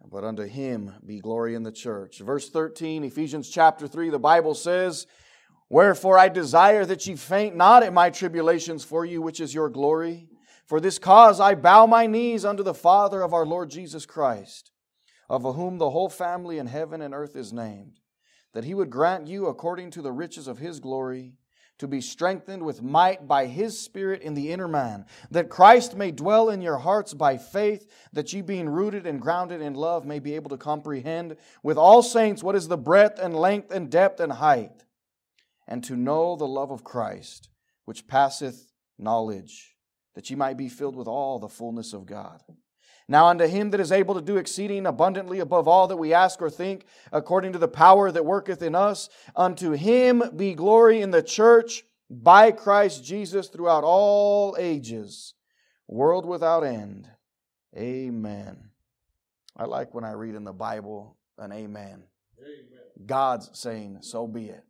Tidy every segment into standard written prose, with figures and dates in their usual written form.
but unto Him be glory in the church. Verse 13, Ephesians chapter 3, the Bible says, Wherefore I desire that ye faint not at my tribulations for you, which is your glory. For this cause I bow my knees unto the Father of our Lord Jesus Christ, of whom the whole family in heaven and earth is named, that He would grant you, according to the riches of His glory, to be strengthened with might by His Spirit in the inner man, that Christ may dwell in your hearts by faith, that ye being rooted and grounded in love may be able to comprehend with all saints what is the breadth and length and depth and height, and to know the love of Christ, which passeth knowledge, that ye might be filled with all the fullness of God. Now unto Him that is able to do exceeding abundantly above all that we ask or think, according to the power that worketh in us, unto Him be glory in the church by Christ Jesus throughout all ages, world without end. Amen. I like when I read in the Bible an amen. God's saying, so be it.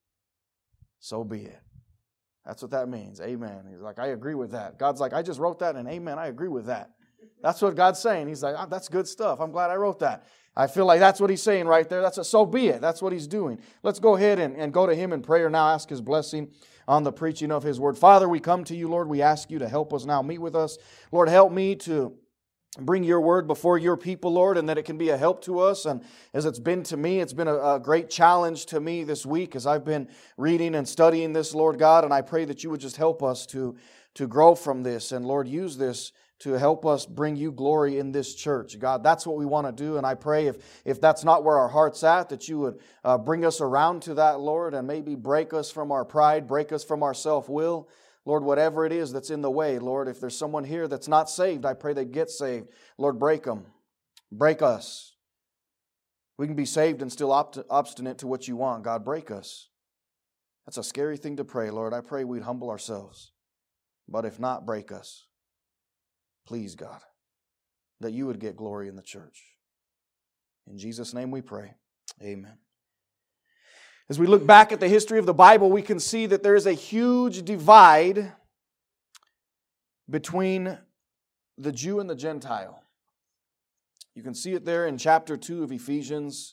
So be it. That's what that means. Amen. He's like, I agree with that. God's like, I just wrote that and amen, I agree with that. That's what God's saying. He's like, that's good stuff. I'm glad I wrote that. I feel like that's what He's saying right there. So be it. That's what He's doing. Let's go ahead and go to Him in prayer now. Ask His blessing on the preaching of His Word. Father, we come to You, Lord. We ask You to help us now. Meet with us. Lord, help me to bring Your Word before Your people, Lord, and that it can be a help to us. And as it's been to me, it's been a great challenge to me this week as I've been reading and studying this, Lord God. And I pray that You would just help us to grow from this. And Lord, use this to help us bring You glory in this church. God, that's what we want to do. And I pray if that's not where our heart's at, that You would bring us around to that, Lord, and maybe break us from our pride, break us from our self-will. Lord, whatever it is that's in the way, Lord, if there's someone here that's not saved, I pray they get saved. Lord, break them. Break us. We can be saved and still obstinate to what You want. God, break us. That's a scary thing to pray, Lord. I pray we'd humble ourselves. But if not, break us. Please, God, that You would get glory in the church. In Jesus' name we pray. Amen. As we look back at the history of the Bible, we can see that there is a huge divide between the Jew and the Gentile. You can see it there in chapter 2 of Ephesians,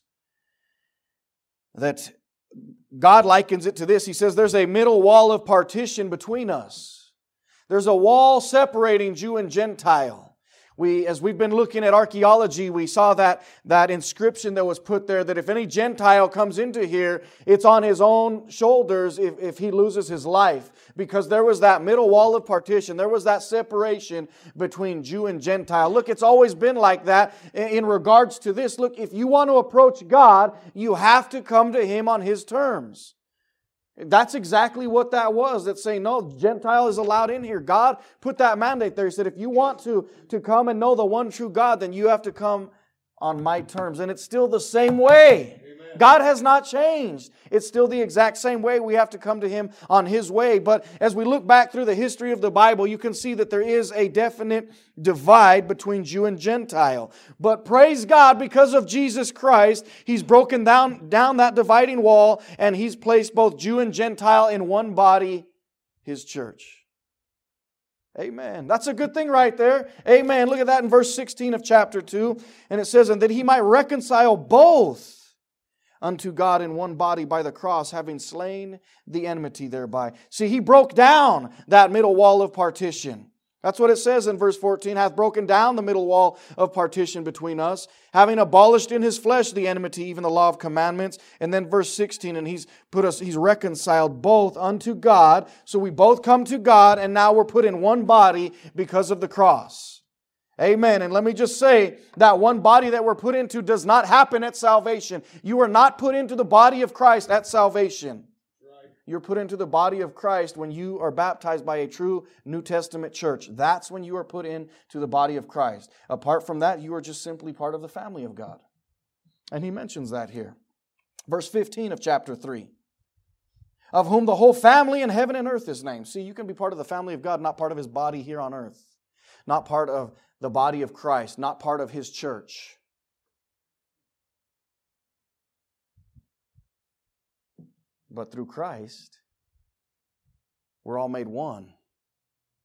that God likens it to this. He says there's a middle wall of partition between us. There's a wall separating Jew and Gentile. As we've been looking at archaeology, we saw that inscription that was put there, that if any Gentile comes into here, it's on his own shoulders if he loses his life. Because there was that middle wall of partition. There was that separation between Jew and Gentile. Look, it's always been like that in regards to this. Look, if you want to approach God, you have to come to Him on His terms. That's exactly what that was. That's saying, no, Gentile is allowed in here. God put that mandate there. He said, if you want to come and know the one true God, then you have to come on my terms. And it's still the same way. Amen. God has not changed. It's still the exact same way. We have to come to Him on His way. But as we look back through the history of the Bible, you can see that there is a definite divide between Jew and Gentile. But praise God, because of Jesus Christ, He's broken down that dividing wall, and He's placed both Jew and Gentile in one body, His church. Amen. That's a good thing right there. Amen. Look at that in verse 16 of chapter 2. And it says, and that He might reconcile both unto God in one body by the cross, having slain the enmity thereby. See, He broke down that middle wall of partition. That's what it says in verse 14, hath broken down the middle wall of partition between us, having abolished in His flesh the enmity, even the law of commandments. And then verse 16, and He's reconciled both unto God. So we both come to God, and now we're put in one body because of the cross. Amen. And let me just say that one body that we're put into does not happen at salvation. You are not put into the body of Christ at salvation. Right. You're put into the body of Christ when you are baptized by a true New Testament church. That's when you are put into the body of Christ. Apart from that, you are just simply part of the family of God. And He mentions that here. Verse 15 of chapter 3. Of whom the whole family in heaven and earth is named. See, you can be part of the family of God, not part of His body here on earth. Not part of the body of Christ, not part of His church. But through Christ, we're all made one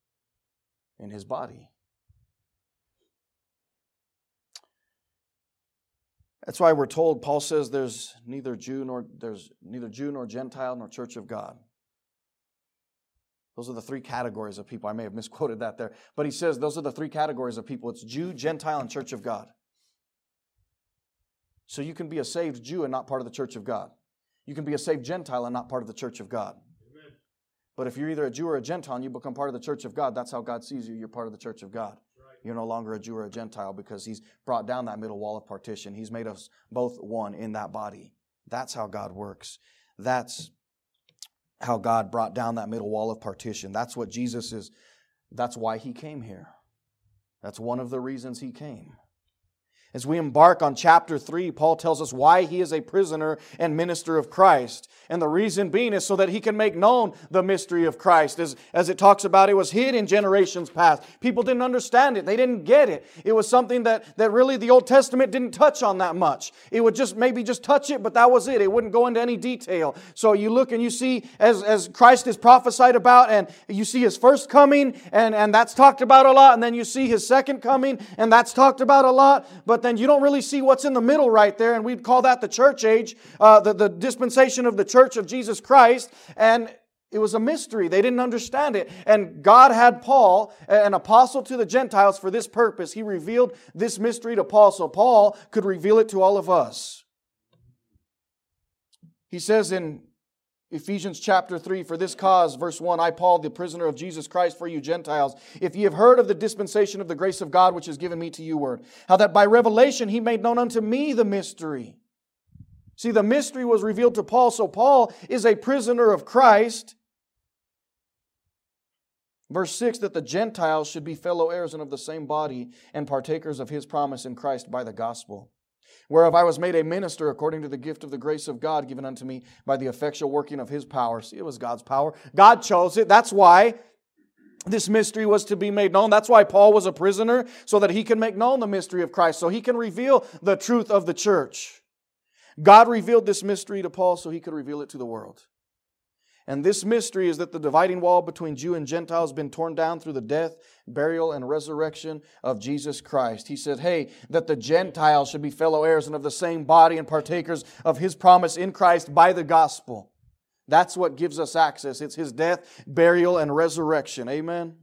in His body. That's why we're told, Paul says there's neither Jew nor Gentile nor church of God. Those are the three categories of people. I may have misquoted that there. But he says those are the three categories of people. It's Jew, Gentile, and church of God. So you can be a saved Jew and not part of the church of God. You can be a saved Gentile and not part of the church of God. Amen. But if you're either a Jew or a Gentile and you become part of the church of God, that's how God sees you. You're part of the church of God. Right. You're no longer a Jew or a Gentile because He's brought down that middle wall of partition. He's made us both one in that body. That's how God works. That's how God brought down that middle wall of partition. That's what Jesus is. That's why He came here. That's one of the reasons He came. As we embark on chapter 3, Paul tells us why he is a prisoner and minister of Christ. And the reason being is so that he can make known the mystery of Christ. As it talks about, it was hid in generations past. People didn't understand it. They didn't get it. It was something that really the Old Testament didn't touch on that much. It would maybe just touch it, but that was it. It wouldn't go into any detail. So you look and you see, as Christ is prophesied about, and you see His first coming, and that's talked about a lot. And then you see His second coming, and that's talked about a lot. But then you don't really see what's in the middle right there, and we'd call that the church age, the dispensation of the church of Jesus Christ, and it was a mystery. They didn't understand it. And God had Paul, an apostle to the Gentiles, for this purpose. He revealed this mystery to Paul, so Paul could reveal it to all of us. He says in Ephesians chapter 3, for this cause, verse 1, I, Paul, the prisoner of Jesus Christ for you Gentiles, if ye have heard of the dispensation of the grace of God which is given me to you word, how that by revelation He made known unto me the mystery. See, the mystery was revealed to Paul, so Paul is a prisoner of Christ. Verse 6, that the Gentiles should be fellow heirs and of the same body and partakers of His promise in Christ by the gospel. Whereof I was made a minister according to the gift of the grace of God given unto me by the effectual working of His power. See, it was God's power. God chose it. That's why this mystery was to be made known. That's why Paul was a prisoner, so that he can make known the mystery of Christ, so he can reveal the truth of the church. God revealed this mystery to Paul so he could reveal it to the world. And this mystery is that the dividing wall between Jew and Gentile has been torn down through the death, burial, and resurrection of Jesus Christ. He said, hey, that the Gentiles should be fellow heirs and of the same body and partakers of His promise in Christ by the gospel. That's what gives us access. It's His death, burial, and resurrection. Amen?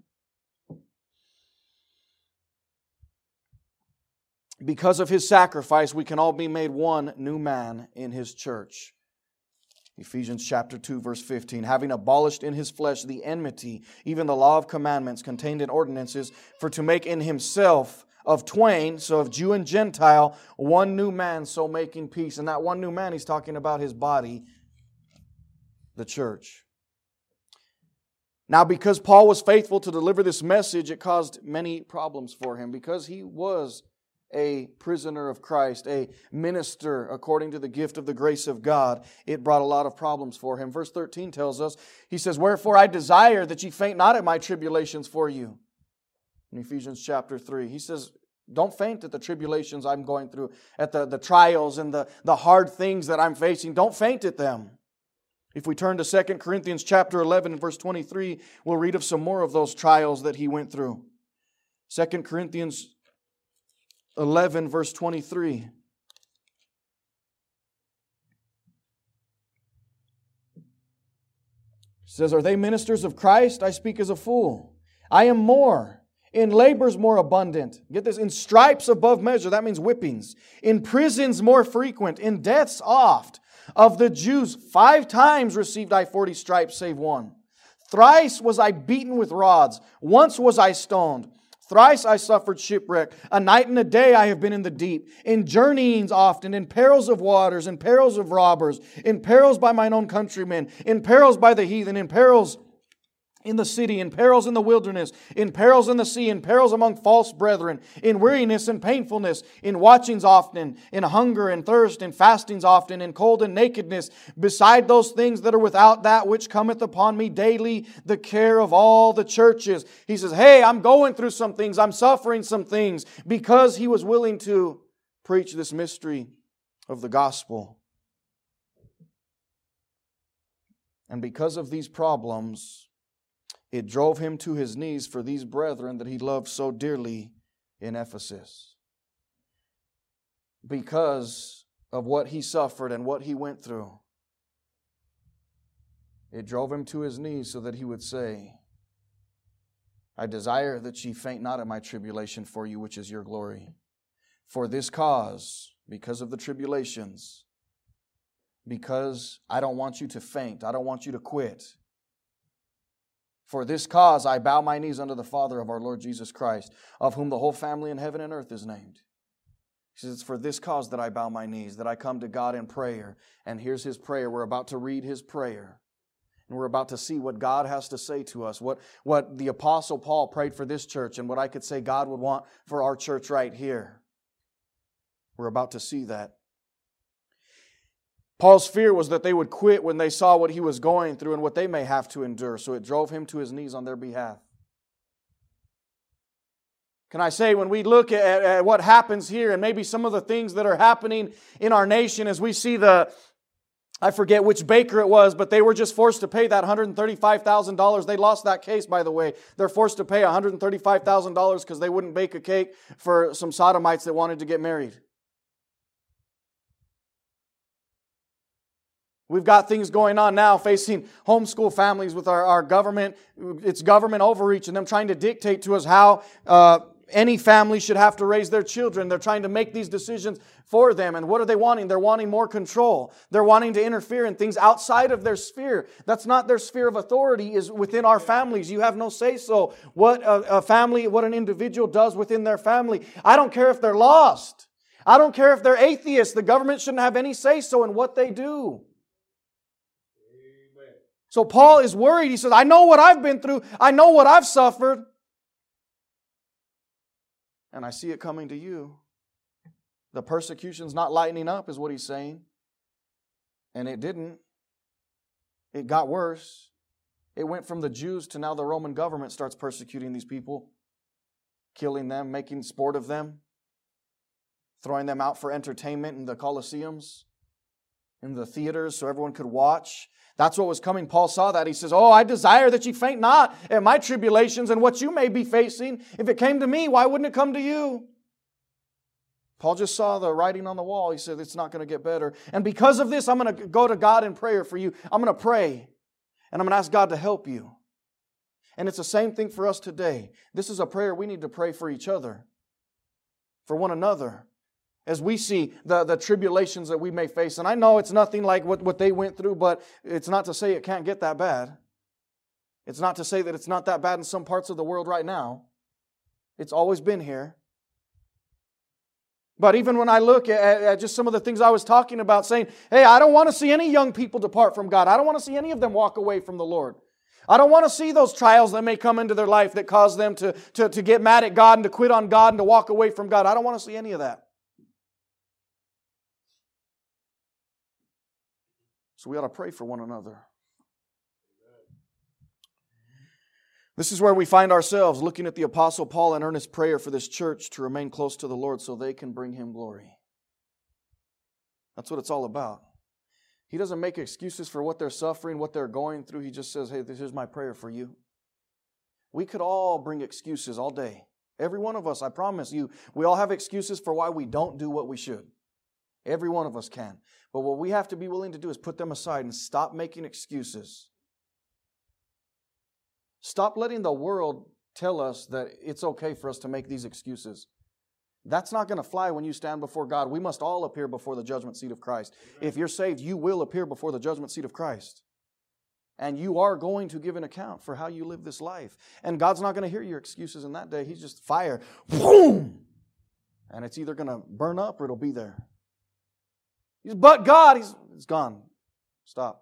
Because of His sacrifice, we can all be made one new man in His church. Ephesians chapter 2, verse 15, having abolished in His flesh the enmity, even the law of commandments contained in ordinances, for to make in Himself of twain, so of Jew and Gentile, one new man, so making peace. And that one new man, He's talking about His body, the church. Now, because Paul was faithful to deliver this message, it caused many problems for him, because he was a prisoner of Christ, a minister according to the gift of the grace of God. It brought a lot of problems for him. Verse 13 tells us, he says, wherefore I desire that ye faint not at my tribulations for you. In Ephesians chapter 3, he says, don't faint at the tribulations I'm going through, at the trials and the hard things that I'm facing. Don't faint at them. If we turn to 2 Corinthians chapter 11 and verse 23, we'll read of some more of those trials that he went through. 2 Corinthians 11 verse 23. It says, are they ministers of Christ? I speak as a fool. I am more. In labors more abundant. Get this, in stripes above measure. That means whippings. In prisons more frequent. In deaths oft. Of the Jews 5 times received I 40 stripes, save one. Thrice was I beaten with rods. Once was I stoned. Thrice I suffered shipwreck. A night and a day I have been in the deep. In journeyings often, in perils of waters, in perils of robbers, in perils by mine own countrymen, in perils by the heathen, in perils in the city, in perils in the wilderness, in perils in the sea, in perils among false brethren, in weariness and painfulness, in watchings often, in hunger and thirst, in fastings often, in cold and nakedness, beside those things that are without, that which cometh upon me daily, the care of all the churches. He says, hey, I'm going through some things, I'm suffering some things, because he was willing to preach this mystery of the gospel. And because of these problems, it drove him to his knees for these brethren that he loved so dearly in Ephesus. because of what he suffered and what he went through. It drove him to his knees so that he would say, I desire that ye faint not at my tribulation for you, which is your glory. For this cause, because of the tribulations, because I don't want you to faint, I don't want you to quit. For this cause I bow my knees unto the Father of our Lord Jesus Christ, of whom the whole family in heaven and earth is named. He says, it's for this cause that I bow my knees, that I come to God in prayer. And here's his prayer. We're about to read his prayer. And we're about to see what God has to say to us, what the Apostle Paul prayed for this church, and what I could say God would want for our church right here. We're about to see that. Paul's fear was that they would quit when they saw what he was going through and what they may have to endure, so it drove him to his knees on their behalf. Can I say, when we look at what happens here and maybe some of the things that are happening in our nation as we see I forget which baker it was, but they were just forced to pay that $135,000. They lost that case, by the way. They're forced to pay $135,000 because they wouldn't bake a cake for some sodomites that wanted to get married. We've got things going on now facing homeschool families with our government. It's government overreach and them trying to dictate to us how any family should have to raise their children. They're trying to make these decisions for them. And what are they wanting? They're wanting more control. They're wanting to interfere in things outside of their sphere. That's not their sphere of authority, is within our families. You have no say-so. What a family, what an individual does within their family. I don't care if they're lost. I don't care if they're atheists. The government shouldn't have any say-so in what they do. Amen. So Paul is worried. He says, I know what I've been through. I know what I've suffered. And I see it coming to you. The persecution's not lightening up, is what he's saying. And it didn't. It got worse. It went from the Jews to now the Roman government starts persecuting these people, killing them, making sport of them, throwing them out for entertainment in the Colosseums, in the theaters so everyone could watch. That's what was coming. Paul saw that. He says, I desire that ye faint not at my tribulations and what you may be facing. If it came to me, why wouldn't it come to you? Paul just saw the writing on the wall. He said, it's not going to get better. And because of this, I'm going to go to God in prayer for you. I'm going to pray. And I'm going to ask God to help you. And it's the same thing for us today. This is a prayer we need to pray for each other, for one another, as we see the tribulations that we may face. And I know it's nothing like what they went through, but it's not to say it can't get that bad. It's not to say that it's not that bad in some parts of the world right now. It's always been here. But even when I look at just some of the things I was talking about, saying, hey, I don't want to see any young people depart from God. I don't want to see any of them walk away from the Lord. I don't want to see those trials that may come into their life that cause them to get mad at God and to quit on God and to walk away from God. I don't want to see any of that. So we ought to pray for one another. This is where we find ourselves looking at the Apostle Paul in earnest prayer for this church to remain close to the Lord so they can bring Him glory. That's what it's all about. He doesn't make excuses for what they're suffering, what they're going through. He just says, hey, this is my prayer for you. We could all bring excuses all day. Every one of us, I promise you, we all have excuses for why we don't do what we should. Every one of us can. But what we have to be willing to do is put them aside and stop making excuses. Stop letting the world tell us that it's okay for us to make these excuses. That's not going to fly when you stand before God. We must all appear before the judgment seat of Christ. If you're saved, you will appear before the judgment seat of Christ. And you are going to give an account for how you live this life. And God's not going to hear your excuses in that day. He's just fire. Boom! And it's either going to burn up or it'll be there. But God, it's gone. Stop.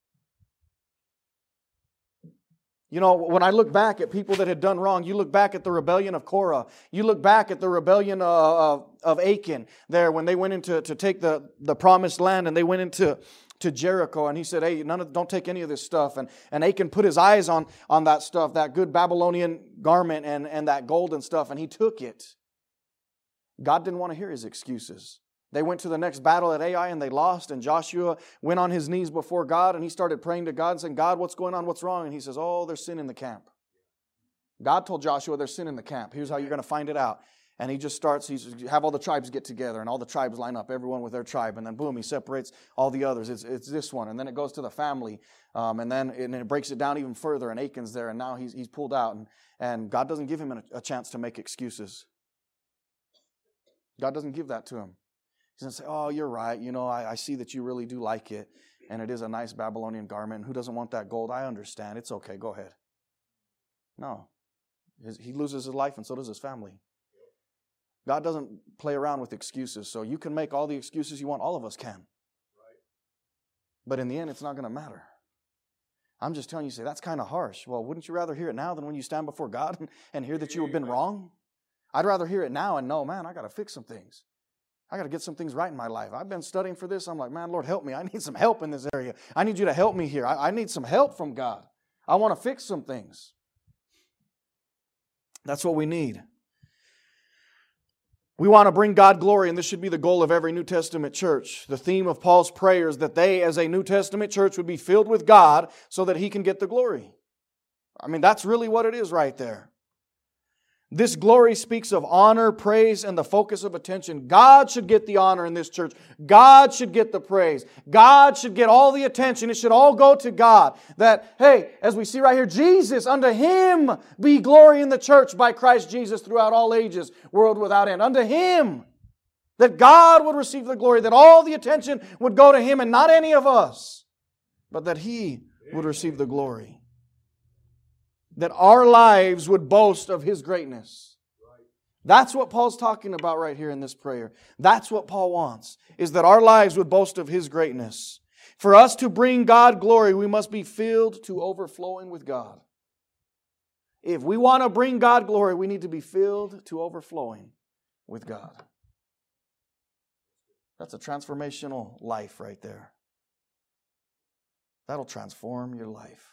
You know, when I look back at people that had done wrong, you look back at the rebellion of Korah. You look back at the rebellion of Achan there when they went into to take the promised land and they went into Jericho. And he said, hey, don't take any of this stuff. And Achan put his eyes on that stuff, that good Babylonian garment and that gold and stuff, and he took it. God didn't want to hear his excuses. They went to the next battle at Ai and they lost, and Joshua went on his knees before God and he started praying to God and saying, God, what's going on? What's wrong? And he says, there's sin in the camp. God told Joshua there's sin in the camp. Here's how you're going to find it out. And he just starts, have all the tribes get together, and all the tribes line up, everyone with their tribe, and then boom, he separates all the others. It's this one, and then it goes to the family, and then it breaks it down even further, and Achan's there, and now he's pulled out, and God doesn't give him a chance to make excuses. God doesn't give that to him. He's going to say, oh, you're right, I see that you really do like it, and it is a nice Babylonian garment, and who doesn't want that gold? I understand, it's okay, go ahead. No. He loses his life, and so does his family. God doesn't play around with excuses. So you can make all the excuses you want. All of us can. But in the end, it's not going to matter. I'm just telling you, say, that's kind of harsh. Well, wouldn't you rather hear it now than when you stand before God and hear that you have been wrong? I'd rather hear it now and know, man, I got to fix some things. I got to get some things right in my life. I've been studying for this. I'm like, man, Lord, help me. I need some help in this area. I need you to help me here. I need some help from God. I want to fix some things. That's what we need. We want to bring God glory, and this should be the goal of every New Testament church. The theme of Paul's prayer is that they, as a New Testament church, would be filled with God so that He can get the glory. I mean, that's really what it is right there. This glory speaks of honor, praise, and the focus of attention. God should get the honor in this church. God should get the praise. God should get all the attention. It should all go to God. That, hey, as we see right here, Jesus, unto Him be glory in the church by Christ Jesus throughout all ages, world without end. Unto Him. That God would receive the glory. That all the attention would go to Him and not any of us. But that He would receive the glory. That our lives would boast of His greatness. That's what Paul's talking about right here in this prayer. That's what Paul wants, is that our lives would boast of His greatness. For us to bring God glory, we must be filled to overflowing with God. If we want to bring God glory, we need to be filled to overflowing with God. That's a transformational life right there. That'll transform your life.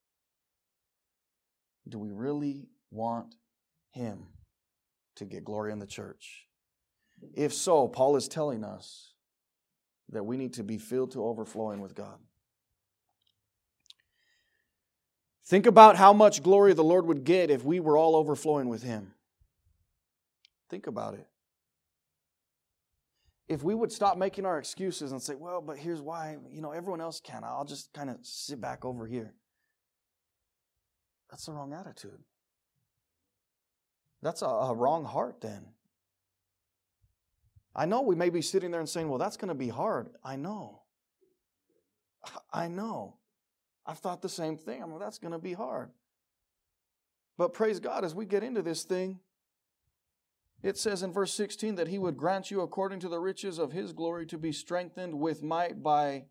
Do we really want Him to get glory in the church? If so, Paul is telling us that we need to be filled to overflowing with God. Think about how much glory the Lord would get if we were all overflowing with Him. Think about it. If we would stop making our excuses and say, well, but here's why, everyone else can. I'll just kind of sit back over here. That's the wrong attitude. That's a wrong heart then. I know we may be sitting there and saying, well, that's going to be hard. I know. I've thought the same thing. That's going to be hard. But praise God, as we get into this thing, it says in verse 16 that He would grant you according to the riches of His glory to be strengthened with might by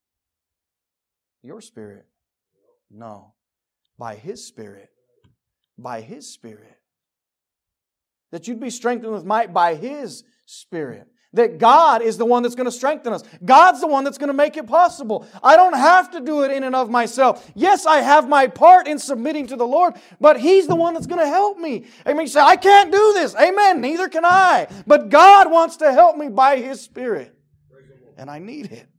your Spirit. No. By His Spirit. By His Spirit. That you'd be strengthened with might by His Spirit. That God is the one that's going to strengthen us. God's the one that's going to make it possible. I don't have to do it in and of myself. Yes, I have my part in submitting to the Lord, but He's the one that's going to help me. Amen. You say, I can't do this. Amen. Neither can I. But God wants to help me by His Spirit. And I need it.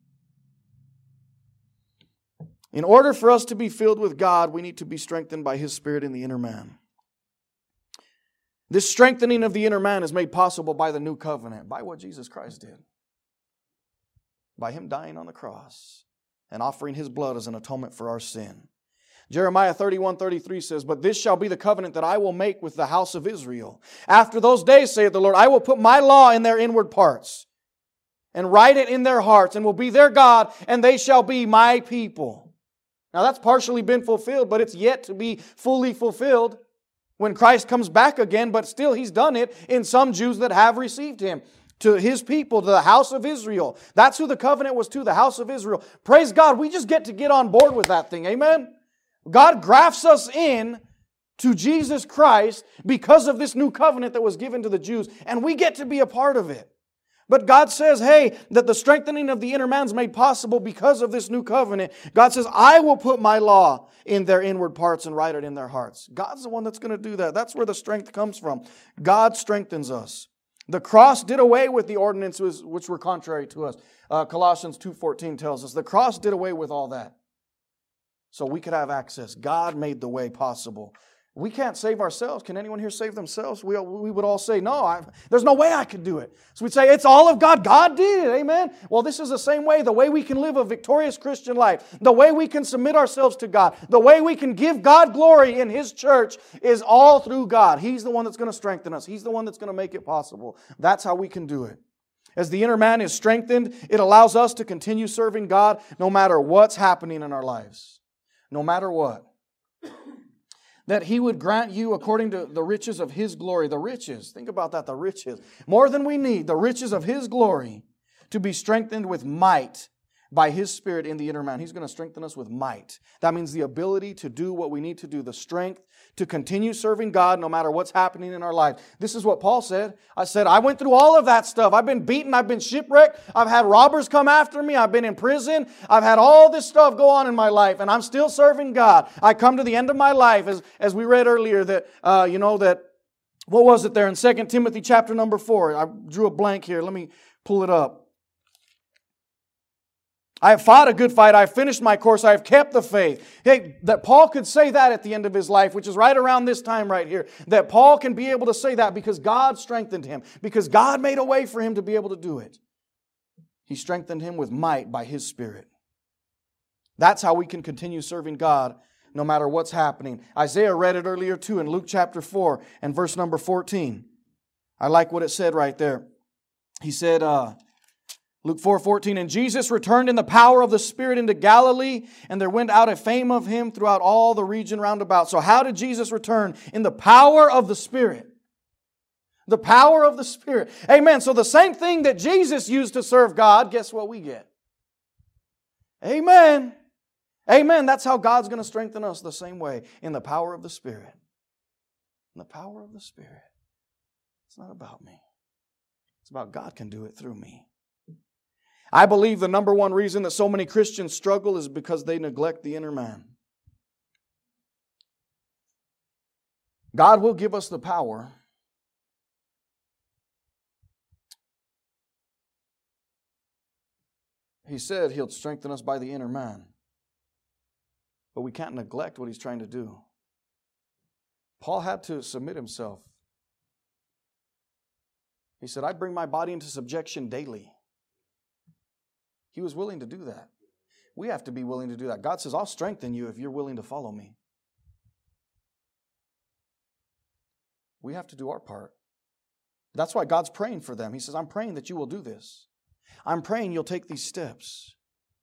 In order for us to be filled with God, we need to be strengthened by His Spirit in the inner man. This strengthening of the inner man is made possible by the new covenant, by what Jesus Christ did. By Him dying on the cross and offering His blood as an atonement for our sin. Jeremiah 31:33 says, but this shall be the covenant that I will make with the house of Israel. After those days, saith the Lord, I will put my law in their inward parts and write it in their hearts and will be their God, and they shall be my people. Now that's partially been fulfilled, but it's yet to be fully fulfilled when Christ comes back again, but still He's done it in some Jews that have received Him. To His people, to the house of Israel. That's who the covenant was to, the house of Israel. Praise God, we just get to get on board with that thing, amen? God grafts us in to Jesus Christ because of this new covenant that was given to the Jews, and we get to be a part of it. But God says, hey, that the strengthening of the inner man is made possible because of this new covenant. God says, I will put my law in their inward parts and write it in their hearts. God's the one that's going to do that. That's where the strength comes from. God strengthens us. The cross did away with the ordinances which were contrary to us. Colossians 2:14 tells us the cross did away with all that. So we could have access. God made the way possible. We can't save ourselves. Can anyone here save themselves? We would all say, no, there's no way I could do it. So we'd say, it's all of God. God did it. Amen? Well, this is the same way. The way we can live a victorious Christian life, the way we can submit ourselves to God, the way we can give God glory in His church is all through God. He's the one that's going to strengthen us. He's the one that's going to make it possible. That's how we can do it. As the inner man is strengthened, it allows us to continue serving God no matter what's happening in our lives. No matter what. That He would grant you according to the riches of His glory. The riches, think about that, the riches. More than we need, the riches of His glory to be strengthened with might by His Spirit in the inner man. He's going to strengthen us with might. That means the ability to do what we need to do, the strength to continue serving God no matter what's happening in our life. This is what Paul said. I went through all of that stuff. I've been beaten. I've been shipwrecked. I've had robbers come after me. I've been in prison. I've had all this stuff go on in my life, and I'm still serving God. I come to the end of my life, as we read earlier, that, what was it there in 2 Timothy chapter number 4? I drew a blank here. Let me pull it up. I have fought a good fight. I have finished my course. I have kept the faith. Hey, that Paul could say that at the end of his life, which is right around this time right here. That Paul can be able to say that because God strengthened him. Because God made a way for him to be able to do it. He strengthened him with might by His Spirit. That's how we can continue serving God no matter what's happening. Isaiah read it earlier too in Luke chapter 4 and verse number 14. I like what it said right there. He said, Luke 4:14, and Jesus returned in the power of the Spirit into Galilee, and there went out a fame of Him throughout all the region round about. So how did Jesus return? In the power of the Spirit. The power of the Spirit. Amen. So the same thing that Jesus used to serve God, guess what we get? Amen. Amen. That's how God's going to strengthen us the same way. In the power of the Spirit. In the power of the Spirit. It's not about me. It's about God can do it through me. I believe the number one reason that so many Christians struggle is because they neglect the inner man. God will give us the power. He said He'll strengthen us by the inner man. But we can't neglect what He's trying to do. Paul had to submit himself. He said, I bring my body into subjection daily. He was willing to do that. We have to be willing to do that. God says, I'll strengthen you if you're willing to follow me. We have to do our part. That's why God's praying for them. He says, I'm praying that you will do this. I'm praying you'll take these steps.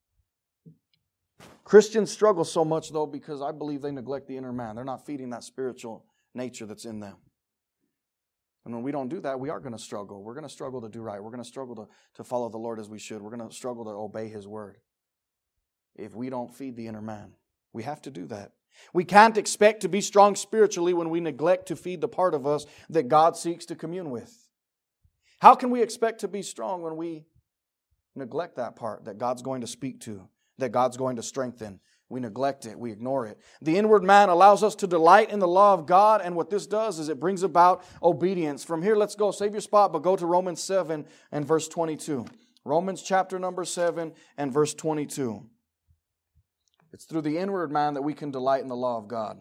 Christians struggle so much, though, because I believe they neglect the inner man. They're not feeding that spiritual nature that's in them. And when we don't do that, we are going to struggle. We're going to struggle to do right. We're going to struggle to follow the Lord as we should. We're going to struggle to obey His word. If we don't feed the inner man, we have to do that. We can't expect to be strong spiritually when we neglect to feed the part of us that God seeks to commune with. How can we expect to be strong when we neglect that part that God's going to speak to, that God's going to strengthen? We neglect it. We ignore it. The inward man allows us to delight in the law of God, and what this does is it brings about obedience. From here, let's go. Save your spot, but go to Romans 7 and verse 22. Romans chapter number 7 and verse 22. It's through the inward man that we can delight in the law of God.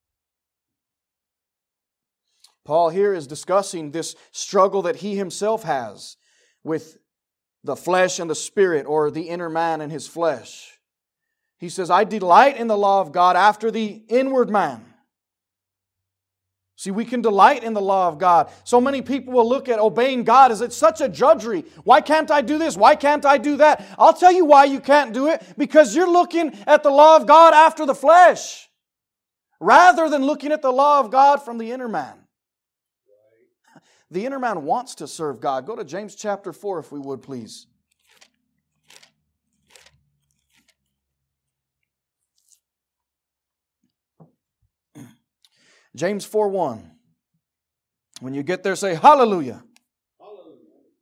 Paul here is discussing this struggle that he himself has with the flesh and the spirit, or the inner man and his flesh. He says, I delight in the law of God after the inward man. See, we can delight in the law of God. So many people will look at obeying God as it's such a drudgery. Why can't I do this? Why can't I do that? I'll tell you why you can't do it. Because you're looking at the law of God after the flesh, rather than looking at the law of God from the inner man. The inner man wants to serve God. Go to James chapter 4 if we would, please. James 4:1. When you get there, say hallelujah. Hallelujah.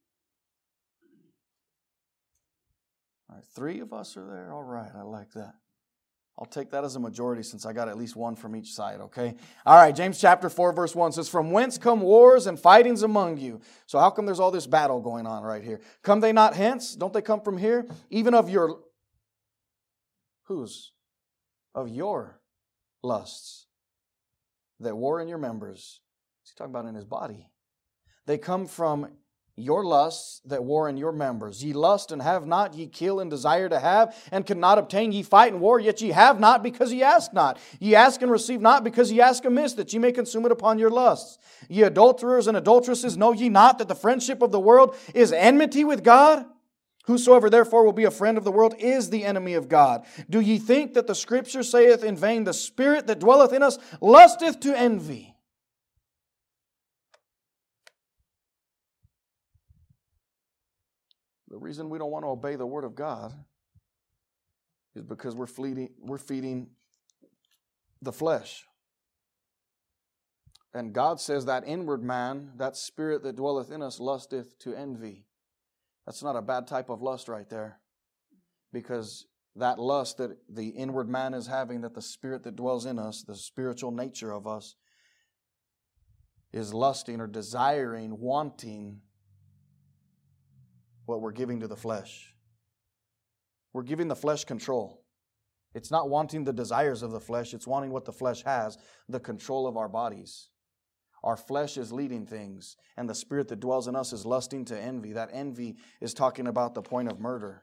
All right, 3 of us are there. All right, I like that. I'll take that as a majority since I got at least 1 from each side, okay? All right, James chapter 4, verse 1 says, from whence come wars and fightings among you? So how come there's all this battle going on right here? Come they not hence? Don't they come from here? Even of your, whose? Of your lusts. that war in your members. What's he talking about? In his body. They come from your lusts that war in your members. Ye lust and have not, ye kill and desire to have, and cannot obtain. Ye fight and war, yet ye have not, because ye ask not. Ye ask and receive not, because ye ask amiss, that ye may consume it upon your lusts. Ye adulterers and adulteresses, know ye not that the friendship of the world is enmity with God? Whosoever therefore will be a friend of the world is the enemy of God. Do ye think that the Scripture saith in vain, the Spirit that dwelleth in us lusteth to envy? The reason we don't want to obey the Word of God is because we're feeding the flesh. And God says that inward man, that spirit that dwelleth in us, lusteth to envy. That's not a bad type of lust right there. Because that lust that the inward man is having, that the spirit that dwells in us, the spiritual nature of us, is lusting or desiring, wanting what we're giving to the flesh. We're giving the flesh control. It's not wanting the desires of the flesh, it's wanting what the flesh has, the control of our bodies. Our flesh is leading things, and the spirit that dwells in us is lusting to envy. That envy is talking about the point of murder.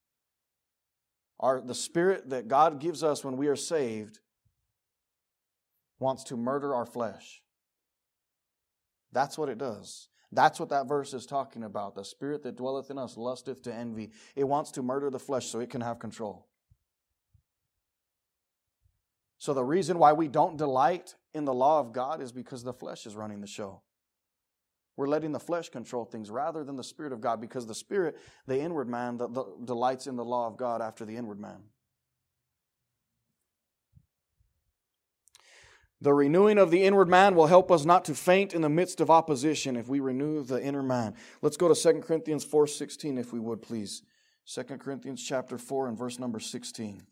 The spirit that God gives us when we are saved wants to murder our flesh. That's what it does. That's what that verse is talking about. The spirit that dwelleth in us lusteth to envy. It wants to murder the flesh so it can have control. So the reason why we don't delight in the law of God is because the flesh is running the show. We're letting the flesh control things rather than the Spirit of God, because the Spirit, the inward man, delights in the law of God after the inward man. The renewing of the inward man will help us not to faint in the midst of opposition if we renew the inner man. Let's go to 2 Corinthians 4:16 if we would, please. 2 Corinthians chapter 4 and verse number 16.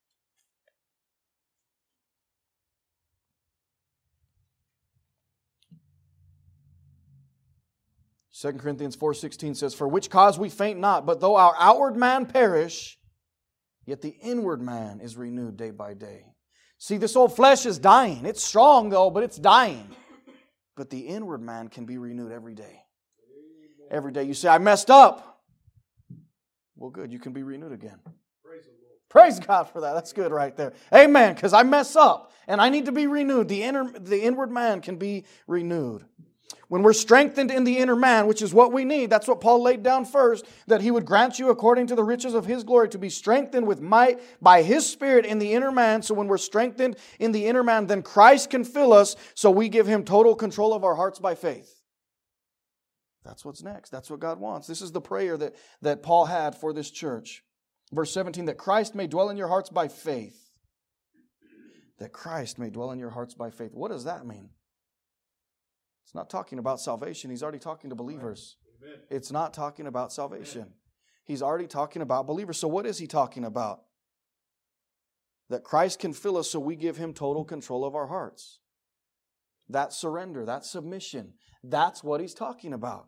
2 Corinthians 4:16 says, For which cause we faint not, but though our outward man perish, yet the inward man is renewed day by day. See, this old flesh is dying. It's strong though, but it's dying. But the inward man can be renewed every day. Every day you say, I messed up. Well, good, you can be renewed again. Praise God for that. That's good right there. Amen, because I mess up and I need to be renewed. The inward man can be renewed. When we're strengthened in the inner man, which is what we need, that's what Paul laid down first, that He would grant you according to the riches of His glory to be strengthened with might by His Spirit in the inner man. So when we're strengthened in the inner man, then Christ can fill us, so we give Him total control of our hearts by faith. That's what's next. That's what God wants. This is the prayer that Paul had for this church. Verse 17, that Christ may dwell in your hearts by faith. That Christ may dwell in your hearts by faith. What does that mean? It's not talking about salvation. He's already talking to believers. Amen. It's not talking about salvation. Amen. He's already talking about believers. So what is He talking about? That Christ can fill us so we give Him total control of our hearts. That surrender, that submission. That's what He's talking about.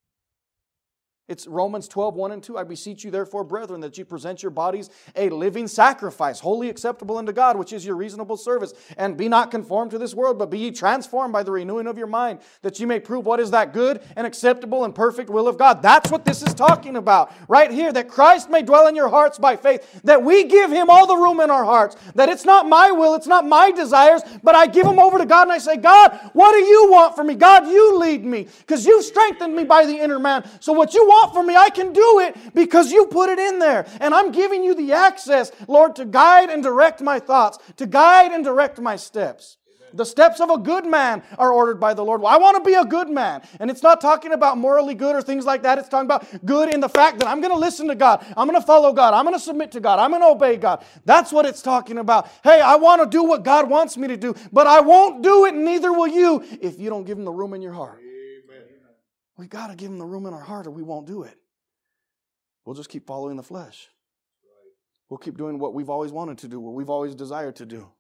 It's Romans 12:1 and 2. I beseech you therefore, brethren, that you present your bodies a living sacrifice, wholly acceptable unto God, which is your reasonable service. And be not conformed to this world, but be ye transformed by the renewing of your mind, that you may prove what is that good and acceptable and perfect will of God. That's what this is talking about. Right here, that Christ may dwell in your hearts by faith, that we give Him all the room in our hearts, that it's not my will, it's not my desires, but I give them over to God and I say, God, what do you want from me? God, you lead me, because you strengthened me by the inner man. So what you want for me, I can do it because you put it in there. And I'm giving you the access, Lord, to guide and direct my thoughts, to guide and direct my steps. Amen. The steps of a good man are ordered by the Lord. Well, I want to be a good man. And it's not talking about morally good or things like that. It's talking about good in the fact that I'm going to listen to God. I'm going to follow God. I'm going to submit to God. I'm going to obey God. That's what it's talking about. Hey, I want to do what God wants me to do, but I won't do it, and neither will you, if you don't give Him the room in your heart. We've got to give Him the room in our heart or we won't do it. We'll just keep following the flesh. We'll keep doing what we've always wanted to do, what we've always desired to do.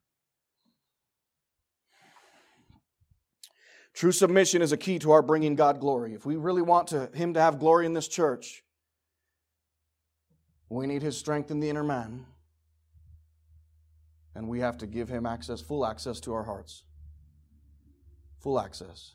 True submission is a key to our bringing God glory. If we really want Him to have glory in this church, we need His strength in the inner man. And we have to give Him access, full access to our hearts. Full access.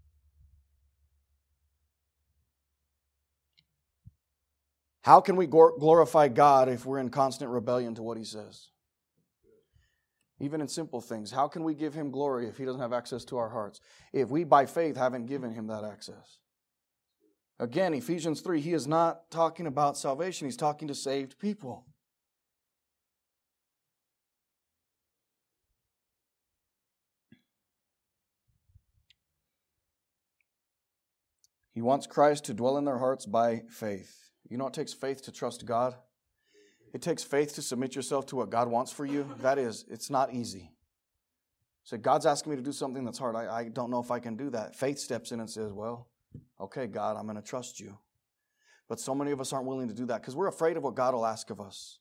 How can we glorify God if we're in constant rebellion to what He says? Even in simple things. How can we give Him glory if He doesn't have access to our hearts? If we, by faith, haven't given Him that access. Again, Ephesians 3, he is not talking about salvation. He's talking to saved people. He wants Christ to dwell in their hearts by faith. You know it takes faith to trust God? It takes faith to submit yourself to what God wants for you. That is, it's not easy. So God's asking me to do something that's hard. I don't know if I can do that. Faith steps in and says, well, okay, God, I'm going to trust you. But so many of us aren't willing to do that because we're afraid of what God will ask of us.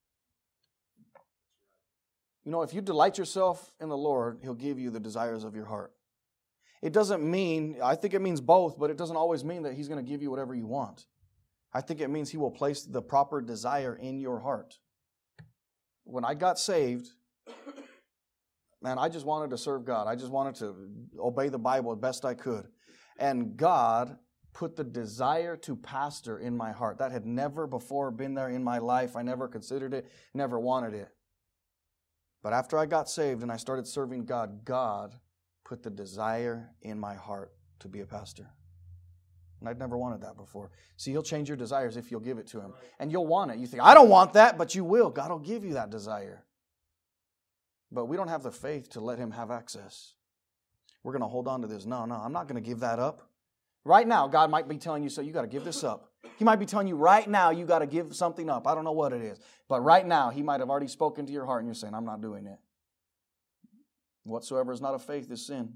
You know, if you delight yourself in the Lord, He'll give you the desires of your heart. It doesn't mean, I think it means both, but it doesn't always mean that He's going to give you whatever you want. I think it means He will place the proper desire in your heart. When I got saved, man, I just wanted to serve God. I just wanted to obey the Bible as best I could. And God put the desire to pastor in my heart. That had never before been there in my life. I never considered it, never wanted it. But after I got saved and I started serving God, God put the desire in my heart to be a pastor. And I'd never wanted that before. See, He'll change your desires if you'll give it to Him. And you'll want it. You think, I don't want that, but you will. God will give you that desire. But we don't have the faith to let Him have access. We're going to hold on to this. No, I'm not going to give that up. Right now, God might be telling you, so you got to give this up. He might be telling you right now you got to give something up. I don't know what it is. But right now, He might have already spoken to your heart and you're saying, I'm not doing it. Whatsoever is not of faith is sin.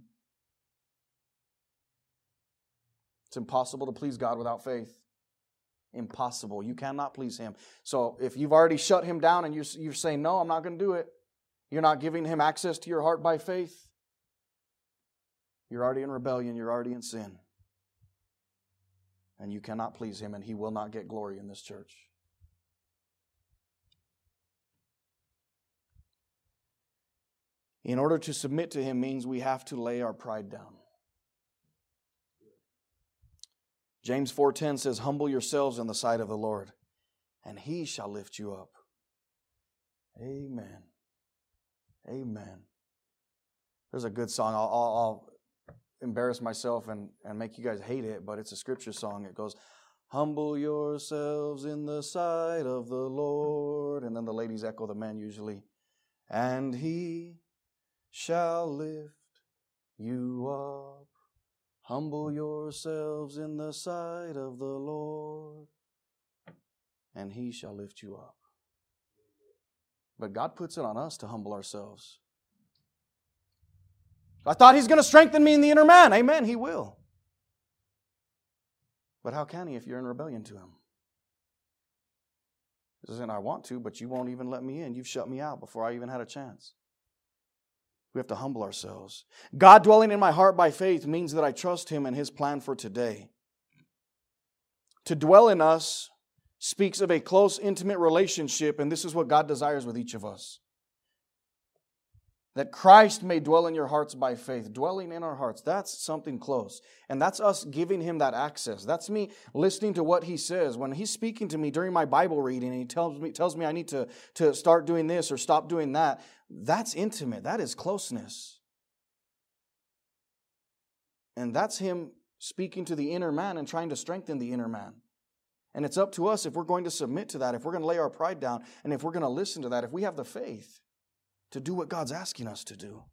It's impossible to please God without faith. Impossible. You cannot please Him. So if you've already shut Him down and you're saying, no, I'm not going to do it. You're not giving Him access to your heart by faith. You're already in rebellion. You're already in sin. And you cannot please Him, and He will not get glory in this church. In order to submit to Him means we have to lay our pride down. James 4:10 says, humble yourselves in the sight of the Lord, and He shall lift you up. Amen. Amen. There's a good song. I'll embarrass myself and make you guys hate it, but it's a scripture song. It goes, humble yourselves in the sight of the Lord. And then the ladies echo the men usually. And He shall lift you up. Humble yourselves in the sight of the Lord, and He shall lift you up. But God puts it on us to humble ourselves. I thought He's going to strengthen me in the inner man. Amen, He will. But how can He if you're in rebellion to Him? He says, I want to, but you won't even let me in. You've shut me out before I even had a chance. We have to humble ourselves. God dwelling in my heart by faith means that I trust Him and His plan for today. To dwell in us speaks of a close, intimate relationship, and this is what God desires with each of us. That Christ may dwell in your hearts by faith. Dwelling in our hearts, that's something close. And that's us giving Him that access. That's me listening to what He says. When He's speaking to me during my Bible reading and He tells me I need to start doing this or stop doing that, that's intimate. That is closeness. And that's Him speaking to the inner man and trying to strengthen the inner man. And it's up to us if we're going to submit to that, if we're going to lay our pride down, and if we're going to listen to that, if we have the faith to do what God's asking us to do.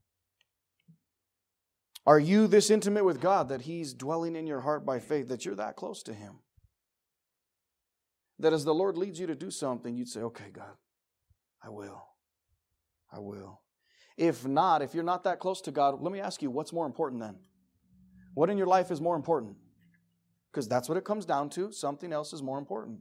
Are you this intimate with God that He's dwelling in your heart by faith, that you're that close to Him? That as the Lord leads you to do something, you'd say, okay, God, I will. I will. If not, if you're not that close to God, let me ask you, what's more important then? What in your life is more important? Because that's what it comes down to. Something else is more important.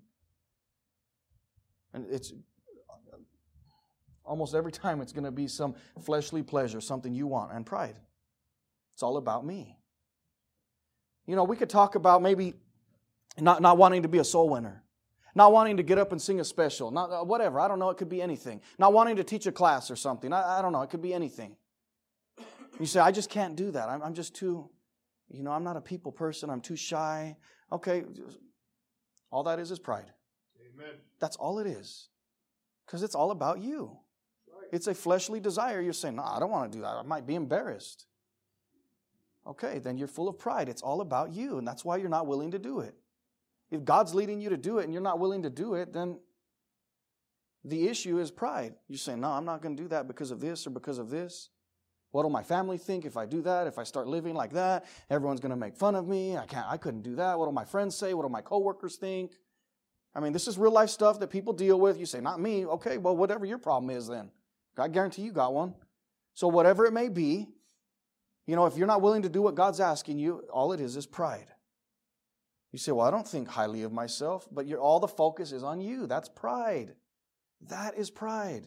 And it's almost every time it's going to be some fleshly pleasure, something you want, and pride. It's all about me. You know, we could talk about maybe not wanting to be a soul winner. Not wanting to get up and sing a special. Not whatever. I don't know. It could be anything. Not wanting to teach a class or something. I don't know. It could be anything. You say, I just can't do that. I'm just too, I'm not a people person. I'm too shy. Okay, all that is pride. Amen. That's all it is. Because it's all about you. Right. It's a fleshly desire. You're saying, no, I don't want to do that. I might be embarrassed. Okay, then you're full of pride. It's all about you, and that's why you're not willing to do it. If God's leading you to do it and you're not willing to do it, then the issue is pride. You're saying, no, I'm not going to do that because of this or because of this. What will my family think if I do that? If I start living like that, everyone's going to make fun of me. I couldn't do that. What will my friends say? What will my coworkers think? I mean, this is real life stuff that people deal with. You say, not me. Okay, well, whatever your problem is then. I guarantee you got one. So whatever it may be, if you're not willing to do what God's asking you, all it is pride. You say, well, I don't think highly of myself, but all the focus is on you. That's pride. That is pride.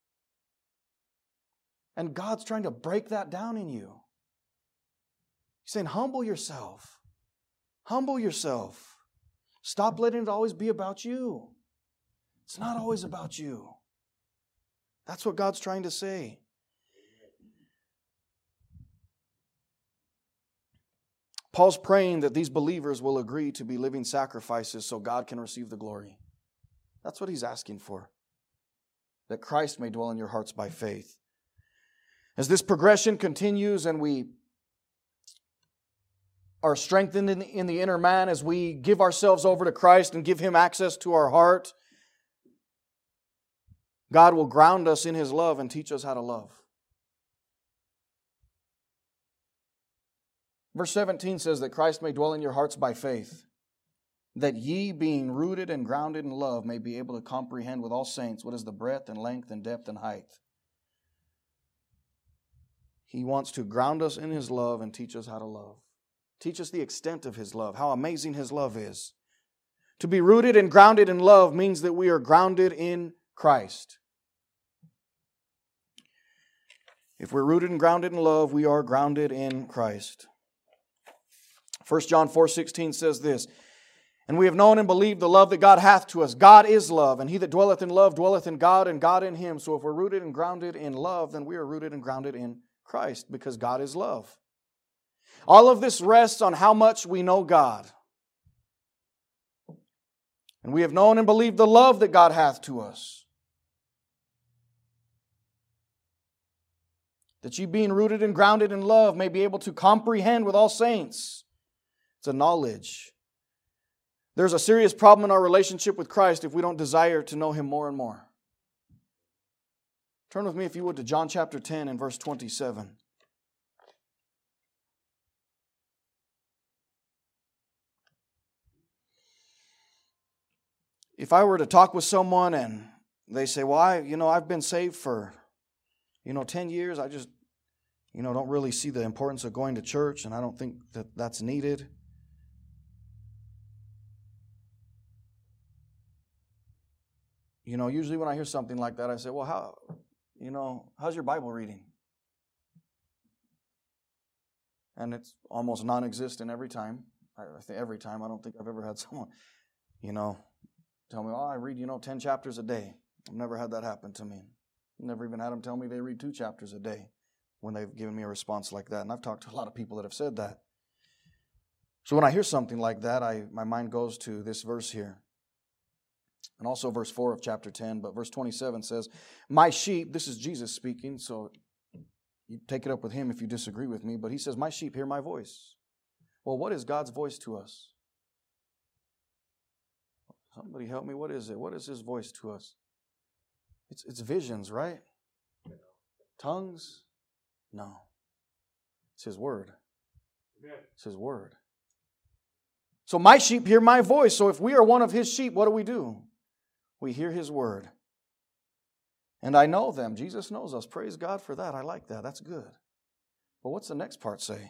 And God's trying to break that down in you. He's saying, humble yourself. Humble yourself. Stop letting it always be about you. It's not always about you. That's what God's trying to say. Paul's praying that these believers will agree to be living sacrifices so God can receive the glory. That's what he's asking for. That Christ may dwell in your hearts by faith. As this progression continues and we are strengthened in the inner man, as we give ourselves over to Christ and give Him access to our heart, God will ground us in His love and teach us how to love. Verse 17 says that Christ may dwell in your hearts by faith, that ye, being rooted and grounded in love, may be able to comprehend with all saints what is the breadth and length and depth and height. He wants to ground us in His love and teach us how to love. Teach us the extent of His love, how amazing His love is. To be rooted and grounded in love means that we are grounded in Christ. If we're rooted and grounded in love, we are grounded in Christ. 1 John 4:16 says this, and we have known and believed the love that God hath to us. God is love, and he that dwelleth in love dwelleth in God, and God in him. So if we're rooted and grounded in love, then we are rooted and grounded in Christ, because God is love. All of this rests on how much we know God. And we have known and believed the love that God hath to us. That ye, being rooted and grounded in love, may be able to comprehend with all saints. It's a knowledge. There's a serious problem in our relationship with Christ if we don't desire to know Him more and more. Turn with me, if you would, to John chapter 10 and verse 27. If I were to talk with someone and they say, well, I've been saved for, 10 years. I just, don't really see the importance of going to church, and I don't think that that's needed. Usually when I hear something like that, I say, well, how's your Bible reading? And it's almost non-existent every time. I think every time. I don't think I've ever had someone, tell me, I read, 10 chapters a day. I've never had that happen to me. Never even had them tell me they read 2 chapters a day when they've given me a response like that. And I've talked to a lot of people that have said that. So when I hear something like that, my mind goes to this verse here. And also verse 4 of chapter 10, but verse 27 says, my sheep, this is Jesus speaking, so you take it up with Him if you disagree with me, but He says, my sheep hear my voice. Well, what is God's voice to us? Somebody help me, what is it? What is His voice to us? It's visions, right? Tongues? No. It's His Word. It's His Word. So my sheep hear my voice. So if we are one of His sheep, what do? We hear His Word. And I know them. Jesus knows us. Praise God for that. I like that. That's good. But what's the next part say?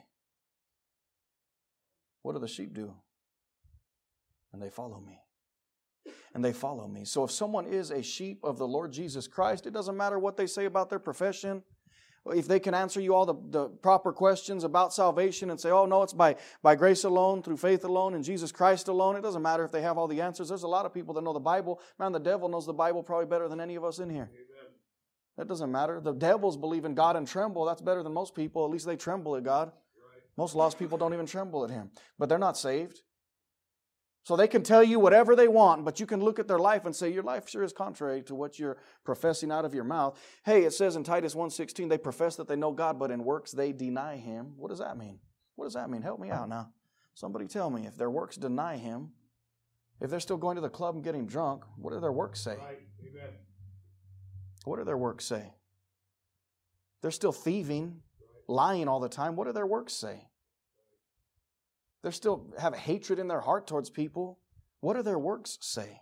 What do the sheep do? And they follow me. And they follow me. So if someone is a sheep of the Lord Jesus Christ, it doesn't matter what they say about their profession. If they can answer you all the proper questions about salvation and say, oh no, it's by grace alone, through faith alone, in Jesus Christ alone. It doesn't matter if they have all the answers. There's a lot of people that know the Bible. Man, the devil knows the Bible probably better than any of us in here. Amen. That doesn't matter. The devils believe in God and tremble. That's better than most people. At least they tremble at God. Most lost people don't even tremble at Him. But they're not saved. So they can tell you whatever they want, but you can look at their life and say, your life sure is contrary to what you're professing out of your mouth. Hey, it says in Titus 1:16, they profess that they know God, but in works they deny Him. What does that mean? What does that mean? Help me out now. Somebody tell me, if their works deny Him, if they're still going to the club and getting drunk, what do their works say? Right. Amen. What do their works say? They're still thieving, lying all the time. What do their works say? They still have hatred in their heart towards people. What do their works say?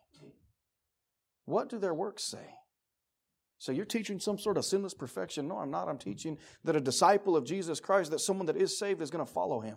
What do their works say? So you're teaching some sort of sinless perfection. No, I'm not. I'm teaching that a disciple of Jesus Christ, that someone that is saved is going to follow Him.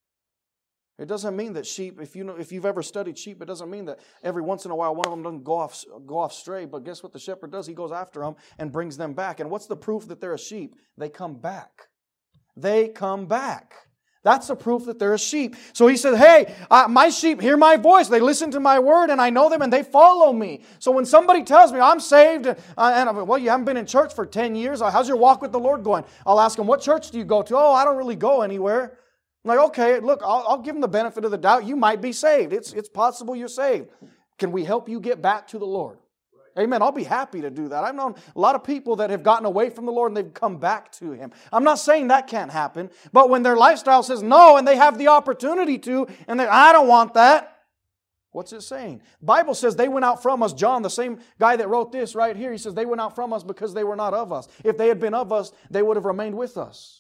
It doesn't mean that sheep, if you've ever studied sheep, it doesn't mean that every once in a while one of them doesn't go off stray. But guess what the shepherd does? He goes after them and brings them back. And what's the proof that they're a sheep? They come back. They come back. That's the proof that they're a sheep. So he said, hey, my sheep hear my voice. They listen to my word and I know them and they follow me. So when somebody tells me I'm saved well, you haven't been in church for 10 years. How's your walk with the Lord going? I'll ask them, what church do you go to? Oh, I don't really go anywhere. I'm like, okay, look, I'll give them the benefit of the doubt. You might be saved. It's possible you're saved. Can we help you get back to the Lord? Amen. I'll be happy to do that. I've known a lot of people that have gotten away from the Lord and they've come back to Him. I'm not saying that can't happen, but when their lifestyle says no and they have the opportunity to, and I don't want that, what's it saying? The Bible says they went out from us. John, the same guy that wrote this right here, he says they went out from us because they were not of us. If they had been of us, they would have remained with us.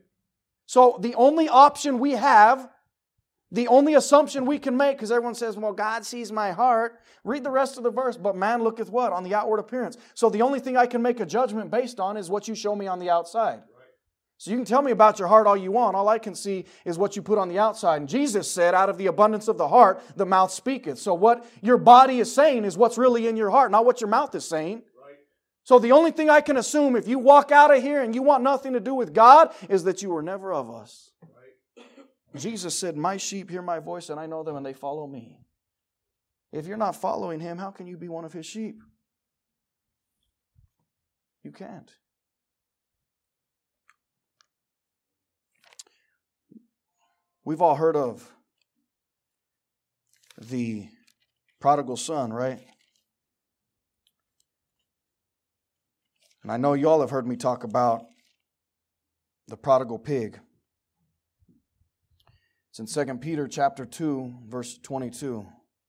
So the only option we have, the only assumption we can make, because everyone says, well, God sees my heart. Read the rest of the verse. But man looketh what? On the outward appearance. So the only thing I can make a judgment based on is what you show me on the outside. So you can tell me about your heart all you want. All I can see is what you put on the outside. And Jesus said, out of the abundance of the heart, the mouth speaketh. So what your body is saying is what's really in your heart, not what your mouth is saying. So the only thing I can assume if you walk out of here and you want nothing to do with God is that you were never of us. Right. Jesus said, my sheep hear my voice and I know them and they follow me. If you're not following Him, how can you be one of His sheep? You can't. We've all heard of the prodigal son, right? And I know you all have heard me talk about the prodigal pig. It's in 2 Peter chapter 2, verse 22.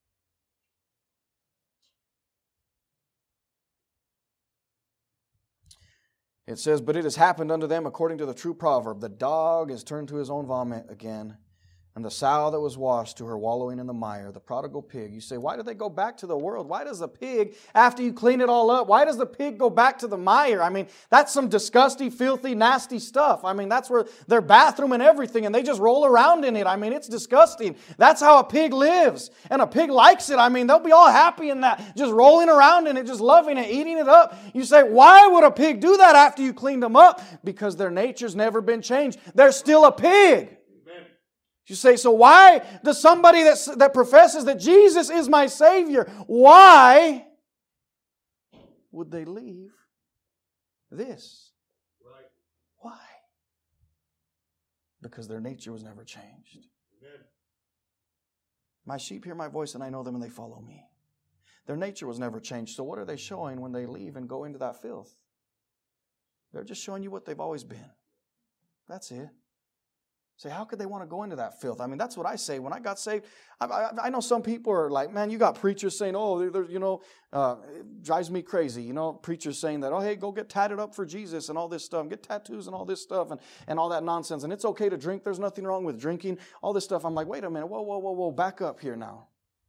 It says, but it has happened unto them according to the true proverb, the dog is turned to his own vomit again, and the sow that was washed to her wallowing in the mire, the prodigal pig. You say, why do they go back to the world? Why does the pig, after you clean it all up, why does the pig go back to the mire? I mean, that's some disgusting, filthy, nasty stuff. I mean, that's where their bathroom and everything, and they just roll around in it. I mean, it's disgusting. That's how a pig lives. And a pig likes it. I mean, they'll be all happy in that, just rolling around in it, just loving it, eating it up. You say, why would a pig do that after you cleaned them up? Because their nature's never been changed. They're still a pig. You say, so why does somebody that professes that Jesus is my Savior, why would they leave this? Right. Why? Because their nature was never changed. Amen. My sheep hear my voice and I know them and they follow me. Their nature was never changed. So what are they showing when they leave and go into that filth? They're just showing you what they've always been. That's it. Say, how could they want to go into that filth? I mean, that's what I say. When I got saved, I know some people are like, man, you got preachers saying, oh, it drives me crazy. Preachers saying that, oh, hey, go get tatted up for Jesus and all this stuff. Get tattoos and all this stuff and all that nonsense. And it's okay to drink. There's nothing wrong with drinking. All this stuff. I'm like, wait a minute. Whoa. Back up here now.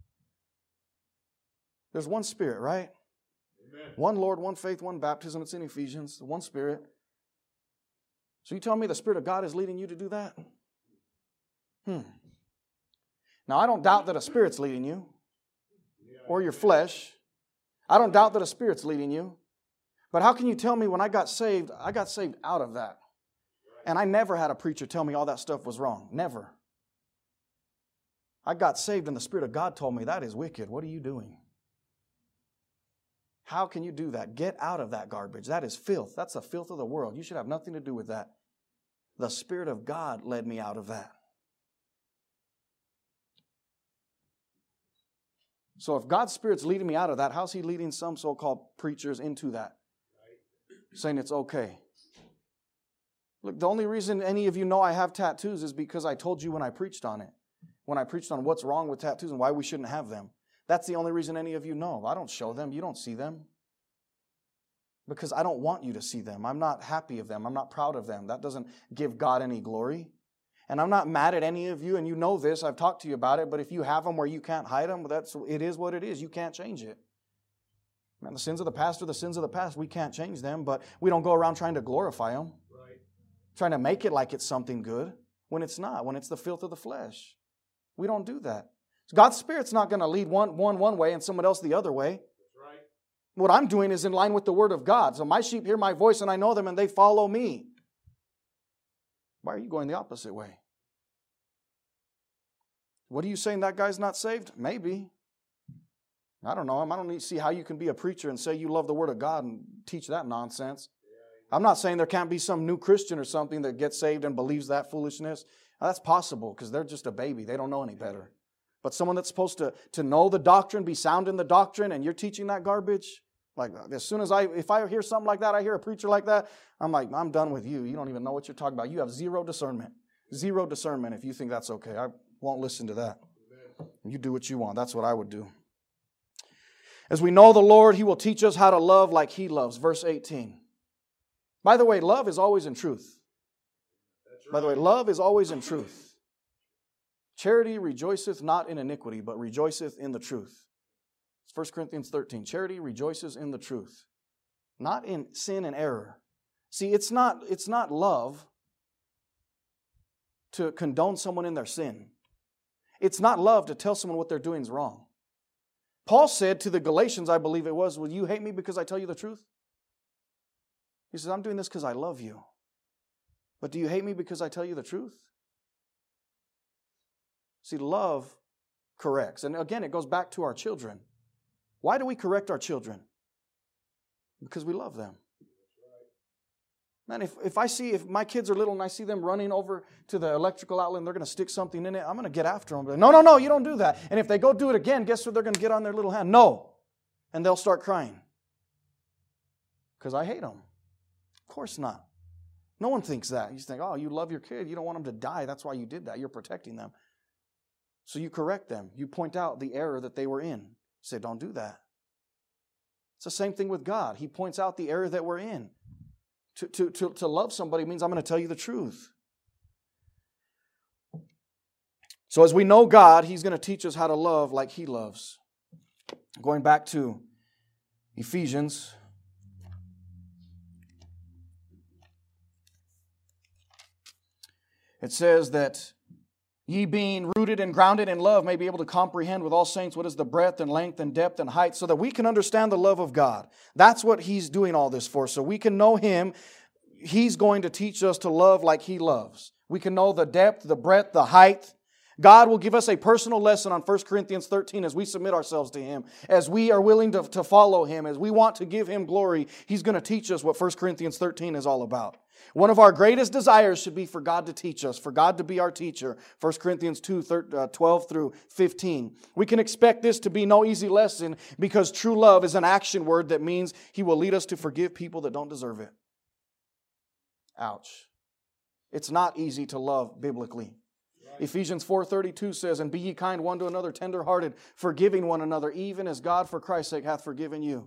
There's one Spirit, right? Amen. One Lord, one faith, one baptism. It's in Ephesians. One Spirit. So you tell me the Spirit of God is leading you to do that? Now, I don't doubt that a Spirit's leading you or your flesh. I don't doubt that a Spirit's leading you. But how can you tell me when I got saved out of that? And I never had a preacher tell me all that stuff was wrong. Never. I got saved and the Spirit of God told me that is wicked. What are you doing? How can you do that? Get out of that garbage. That is filth. That's the filth of the world. You should have nothing to do with that. The Spirit of God led me out of that. So if God's Spirit's leading me out of that, how's He leading some so-called preachers into that? Saying it's okay. Look, the only reason any of you know I have tattoos is because I told you when I preached on it. When I preached on what's wrong with tattoos and why we shouldn't have them. That's the only reason any of you know. I don't show them. You don't see them. Because I don't want you to see them. I'm not happy of them. I'm not proud of them. That doesn't give God any glory. And I'm not mad at any of you, and you know this. I've talked to you about it, but if you have them where you can't hide them, it is what it is. You can't change it. Man, the sins of the past are the sins of the past. We can't change them, but we don't go around trying to glorify them. Right. Trying to make it like it's something good when it's not, when it's the filth of the flesh. We don't do that. God's Spirit's not going to lead one way and someone else the other way. That's right. What I'm doing is in line with the Word of God. So my sheep hear my voice and I know them and they follow me. Why are you going the opposite way? What are you saying, that guy's not saved? Maybe. I don't know him. I don't need to see how you can be a preacher and say you love the Word of God and teach that nonsense. I'm not saying there can't be some new Christian or something that gets saved and believes that foolishness. Now, that's possible because they're just a baby. They don't know any better. But someone that's supposed to know the doctrine, be sound in the doctrine, and you're teaching that garbage, like as soon as if I hear something like that, I hear a preacher like that, I'm like, I'm done with you. You don't even know what you're talking about. You have zero discernment. Zero discernment if you think that's okay. I won't listen to that. You do what you want. That's what I would do. As we know the Lord, He will teach us how to love like He loves. Verse 18. By the way, love is always in truth. By the way, love is always in truth. Charity rejoiceth not in iniquity, but rejoiceth in the truth. It's 1 Corinthians 13. Charity rejoices in the truth, not in sin and error. See, it's not love to condone someone in their sin. It's not love to tell someone what they're doing is wrong. Paul said to the Galatians, I believe it was, will you hate me because I tell you the truth? He says, I'm doing this because I love you. But do you hate me because I tell you the truth? See, love corrects. And again, it goes back to our children. Why do we correct our children? Because we love them. Man, if my kids are little and I see them running over to the electrical outlet and they're going to stick something in it, I'm going to get after them. No, you don't do that. And if they go do it again, guess what they're going to get on their little hand? No. And they'll start crying. Because I hate them. Of course not. No one thinks that. You think, oh, you love your kid. You don't want them to die. That's why you did that. You're protecting them. So you correct them. You point out the error that they were in. You say, don't do that. It's the same thing with God. He points out the error that we're in. To love somebody means I'm going to tell you the truth. So as we know God, He's going to teach us how to love like He loves. Going back to Ephesians. It says that ye being rooted and grounded in love may be able to comprehend with all saints what is the breadth and length and depth and height, so that we can understand the love of God. That's what He's doing all this for. So we can know Him. He's going to teach us to love like He loves. We can know the depth, the breadth, the height. God will give us a personal lesson on 1 Corinthians 13 as we submit ourselves to Him. As we are willing to follow Him, as we want to give Him glory, He's going to teach us what 1 Corinthians 13 is all about. One of our greatest desires should be for God to teach us, for God to be our teacher. 1 Corinthians 2, 12 through 15. We can expect this to be no easy lesson because true love is an action word that means He will lead us to forgive people that don't deserve it. Ouch. It's not easy to love biblically. Right. Ephesians 4:32 says, and be ye kind one to another, tender-hearted, forgiving one another, even as God for Christ's sake hath forgiven you.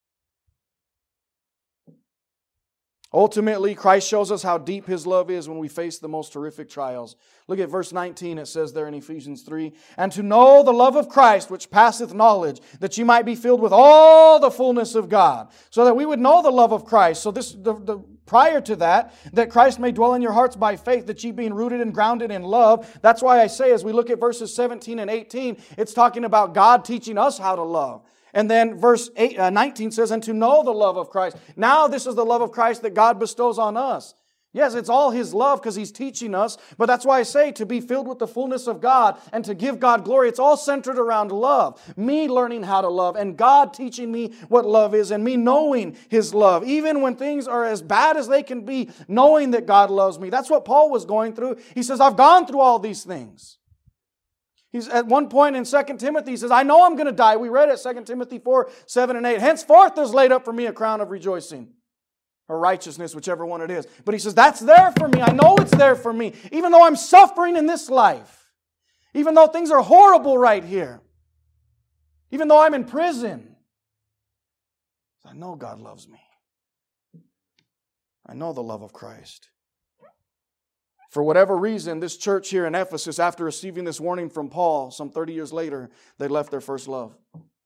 Ultimately, Christ shows us how deep His love is when we face the most horrific trials. Look at verse 19. It says there in Ephesians 3, and to know the love of Christ, which passeth knowledge, that ye might be filled with all the fullness of God. So that we would know the love of Christ. So prior to that Christ may dwell in your hearts by faith, that ye being rooted and grounded in love. That's why I say as we look at verses 17 and 18, it's talking about God teaching us how to love. And then verse 19 says, and to know the love of Christ. Now this is the love of Christ that God bestows on us. Yes, it's all His love because He's teaching us, but that's why I say to be filled with the fullness of God and to give God glory, it's all centered around love. Me learning how to love and God teaching me what love is and me knowing His love. Even when things are as bad as they can be, knowing that God loves me. That's what Paul was going through. He says, I've gone through all these things. He's at one point in 2 Timothy, he says, I know I'm going to die. We read it, 2 Timothy 4, 7 and 8. Henceforth there's laid up for me a crown of rejoicing. Or righteousness, whichever one it is. But he says, that's there for me. I know it's there for me. Even though I'm suffering in this life. Even though things are horrible right here. Even though I'm in prison. I know God loves me. I know the love of Christ. For whatever reason, this church here in Ephesus, after receiving this warning from Paul, some 30 years later, they left their first love.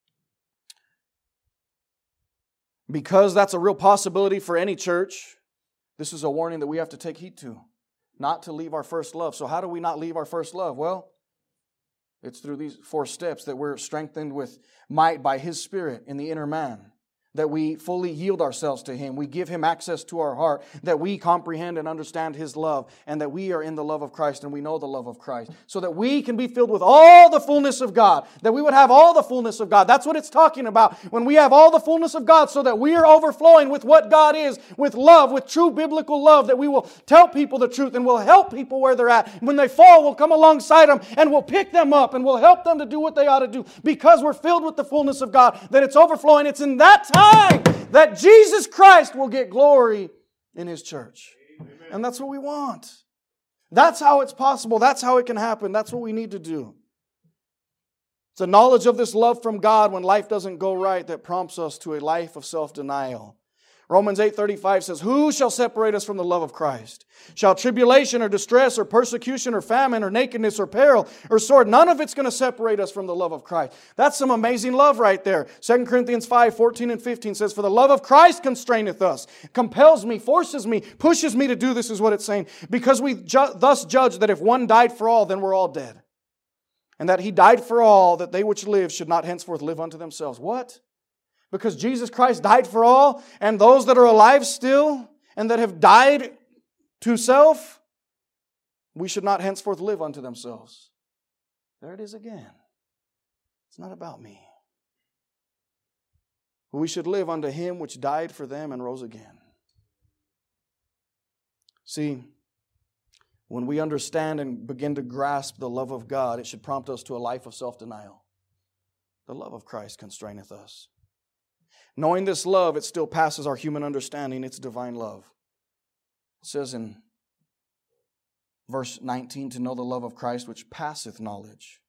Because that's a real possibility for any church, this is a warning that we have to take heed to. Not to leave our first love. So how do we not leave our first love? Well, it's through these 4 steps that we're strengthened with might by His Spirit in the inner man. That we fully yield ourselves to Him. We give Him access to our heart. That we comprehend and understand His love. And that we are in the love of Christ and we know the love of Christ. So that we can be filled with all the fullness of God. That we would have all the fullness of God. That's what it's talking about. When we have all the fullness of God so that we are overflowing with what God is. With love, with true biblical love. That we will tell people the truth and we'll help people where they're at. When they fall, we'll come alongside them and we'll pick them up and we'll help them to do what they ought to do. Because we're filled with the fullness of God. That it's overflowing. It's in that time that Jesus Christ will get glory in His church. Amen. And that's what we want. That's how it's possible. That's how it can happen. That's what we need to do. It's a knowledge of this love from God when life doesn't go right that prompts us to a life of self-denial. Romans 8:35 says, who shall separate us from the love of Christ? Shall tribulation or distress or persecution or famine or nakedness or peril or sword? None of it's going to separate us from the love of Christ. That's some amazing love right there. 2 Corinthians 5, 14 and 15 says, for the love of Christ constraineth us, compels me, forces me, pushes me to do this is what it's saying. Because we thus judge that if one died for all, then we're all dead. And that He died for all, that they which live should not henceforth live unto themselves. What? Because Jesus Christ died for all, and those that are alive still, and that have died to self, we should not henceforth live unto themselves. There it is again. It's not about me. We should live unto Him which died for them and rose again. See, when we understand and begin to grasp the love of God, it should prompt us to a life of self-denial. The love of Christ constraineth us. Knowing this love, it still passes our human understanding. It's divine love. It says in verse 19, to know the love of Christ which passeth knowledge.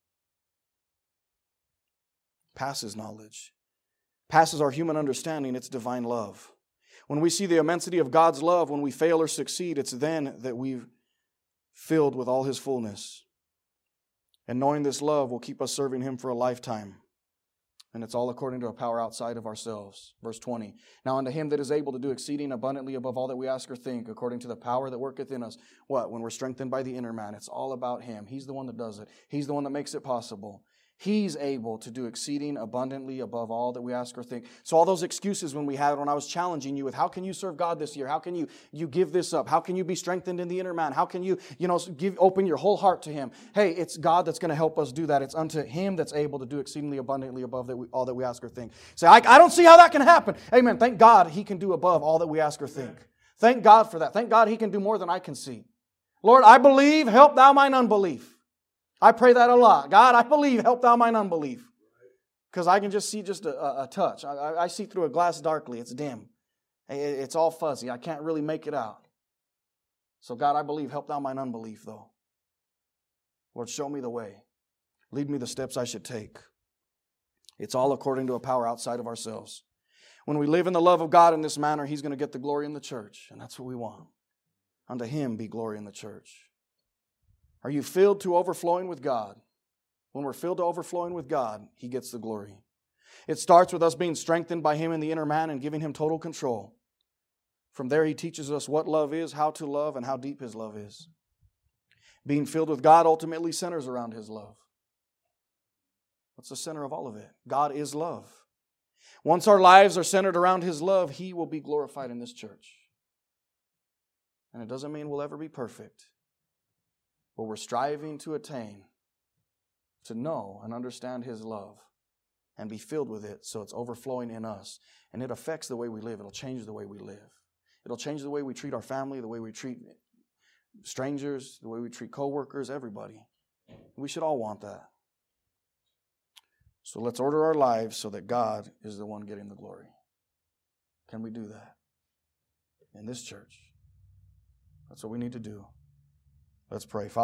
Passes knowledge. Passes our human understanding. It's divine love. When we see the immensity of God's love, when we fail or succeed, it's then that we've filled with all His fullness. And knowing this love will keep us serving Him for a lifetime. And it's all according to a power outside of ourselves. Verse 20. Now unto Him that is able to do exceeding abundantly above all that we ask or think, according to the power that worketh in us. What? When we're strengthened by the inner man. It's all about Him. He's the one that does it. He's the one that makes it possible. He's able to do exceeding abundantly above all that we ask or think. So all those excuses when I was challenging you with how can you serve God this year? How can you give this up? How can you be strengthened in the inner man? How can you open your whole heart to Him? Hey, it's God that's going to help us do that. It's unto Him that's able to do exceedingly abundantly above all that we ask or think. Say, I don't see how that can happen. Amen. Thank God He can do above all that we ask or think. Thank God for that. Thank God He can do more than I can see. Lord, I believe, help thou mine unbelief. I pray that a lot. God, I believe, help thou mine unbelief. Because I can just see just a touch. I see through a glass darkly. It's dim. It's all fuzzy. I can't really make it out. So God, I believe, help thou mine unbelief, though. Lord, show me the way. Lead me the steps I should take. It's all according to a power outside of ourselves. When we live in the love of God in this manner, He's going to get the glory in the church. And that's what we want. Unto Him be glory in the church. Are you filled to overflowing with God? When we're filled to overflowing with God, He gets the glory. It starts with us being strengthened by Him in the inner man and giving Him total control. From there, He teaches us what love is, how to love, and how deep His love is. Being filled with God ultimately centers around His love. What's the center of all of it? God is love. Once our lives are centered around His love, He will be glorified in this church. And it doesn't mean we'll ever be perfect. But we're striving to attain, to know and understand His love and be filled with it so it's overflowing in us. And it affects the way we live. It'll change the way we live. It'll change the way we treat our family, the way we treat strangers, the way we treat coworkers, everybody. We should all want that. So let's order our lives so that God is the one getting the glory. Can we do that in this church? That's what we need to do. Let's pray. Father,